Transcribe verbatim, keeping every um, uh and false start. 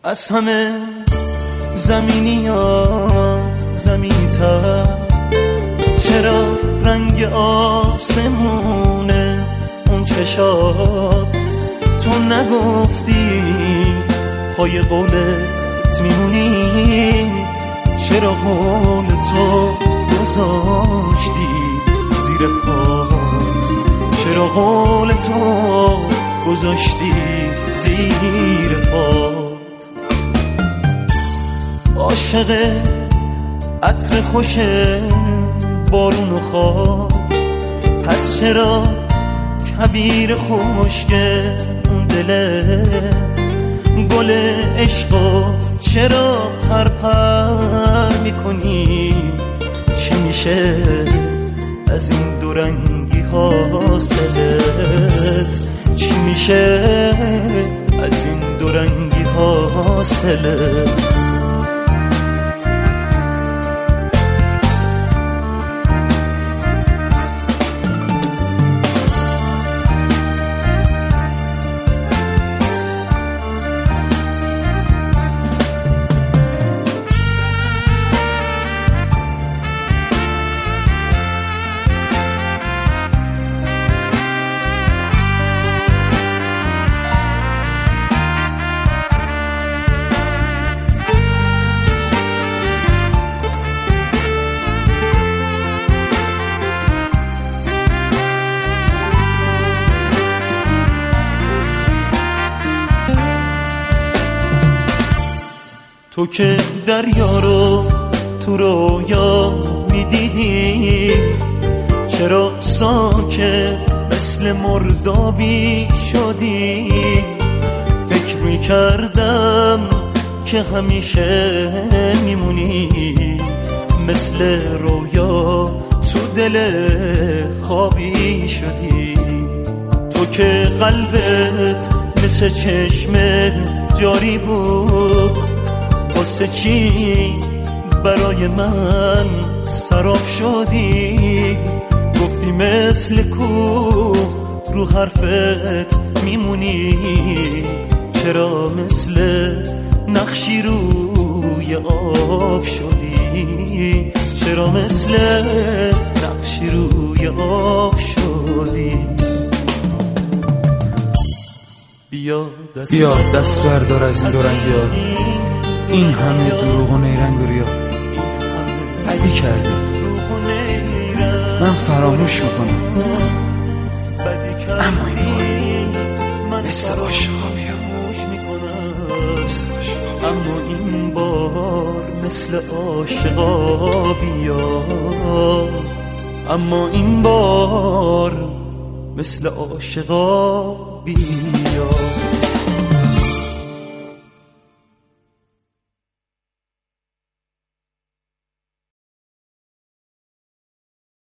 از همه زمینی ها زمینی تر، چرا رنگ آسمونه اون چشات؟ تو نگفتی پای قولت میمونی، چرا قول تو گذاشتی زیر پات؟ چرا قول تو گذاشتی زیر پات؟ عاشق عطر خوش بارون و خواب، پس چرا کبیر خشک اون دلت؟ گل عشقو چرا پر پر میکنی؟ چی میشه از این دورنگی حاصلت؟ چی میشه از این دورنگی حاصلت؟ تو که دریا رو تو رویا میدیدی، چرا ساکت مثل مردابی شدی؟ فکر میکردم که همیشه میمونی، مثل رویا تو دل خوابی شدی. تو که قلبت مثل چشم جاری بود، واسه چی برای من سراب شدی؟ گفتی مثل کوه رو حرفت میمونی، چرا مثل نقشی روی آب شدی؟ چرا مثل نقشی روی آب شدی؟ بیا دست, بیا دست بردار از این دورنگی ها، این همه دروغ و نیرنگ و ریا. بدی کردی، من فراموش میکنم، اما این بار مثل عاشقا بیا، اما این بار مثل عاشقا بیا، اما این بار مثل عاشقا بیا.